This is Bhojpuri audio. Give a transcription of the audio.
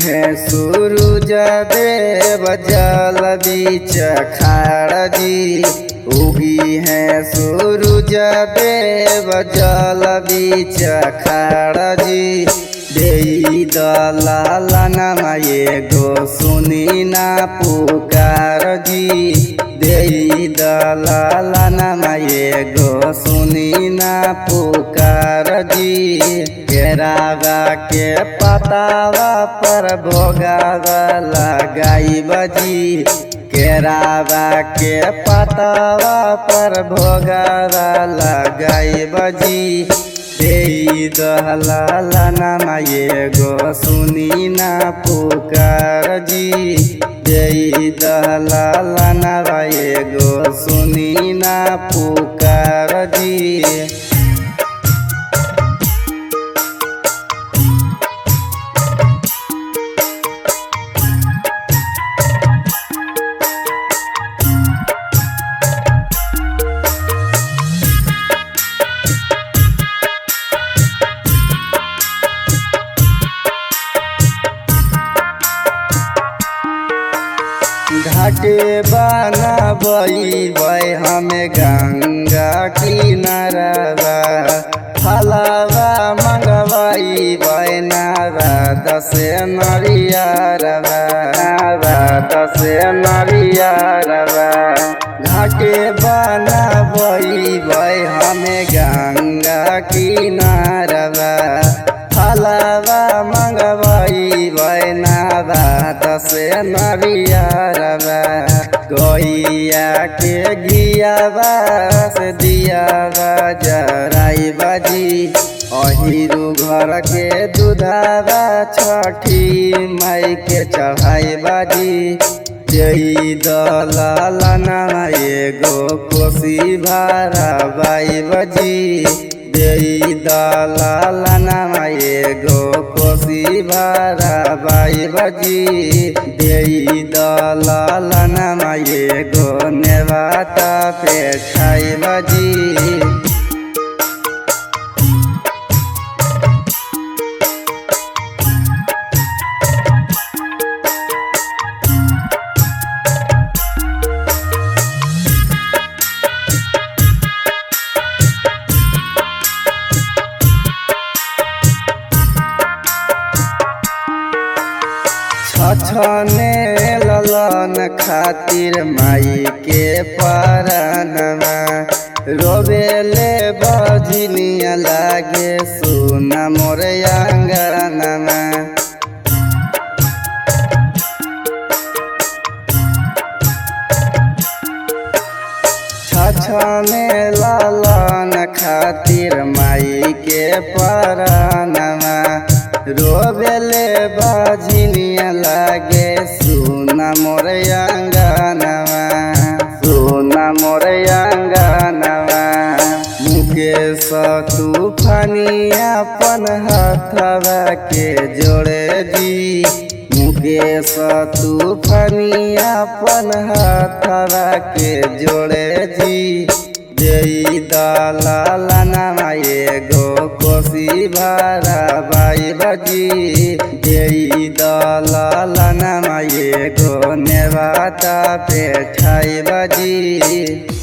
है सूरज देव जल बीच खाड़ जी। उगी है सूरज देव जल बीच खाड़ जी। देई दलालनमा एगो सुनी ना पुकार जी। देई दलालनमा एगो सुनी ना पुकार जी। केरावा के पतावा पर भोगावा लगाई बजी। केरावा के पतावा पर भोगावा लगाई बजी। देई दलालनमा एगो सुनी ना पुकार जी। देई दलालनमा एगो सुनी ना पुकार जी। घाटे बनाबई हमें गंगा किनारा। फलावा मंगवाई नारद से नरियारवा। नारद से नरियारवा। घाटे बनाबई हमें गंगा किनारा। फलावा मंगवाई नारद से नरियारवा। गैया के घियावा से दियावा जराई बजी। अहिरू घर के दूधावा छठी माई के चढ़ाई बाजी। देई दलालनमा एगो कोसी भारा बाई बजी। देई दलालनमा एगो कोसी भारा बाई बजी। देई दलालनमा एगो नेवाता पे खाई बजी। छछने ललन खातिर माई के परनमा। रोवेले बजनिया लागे सुना मोर आंगनमा। छछने ललन खातिर माई के परनमा। रोवेले बजनिया लागे सुना मोर आंगनमा। सुना मोर आंगनमा। मुकेश तूफानी अपन हाथवा के जोड़े जी। मुकेश तूफानी अपन हाथवा के जोड़े जी। देई दलालनमा एगो कोसी भारा बाई बजी। देई दलालनमा एगो नेवाता पे ठाई बजी।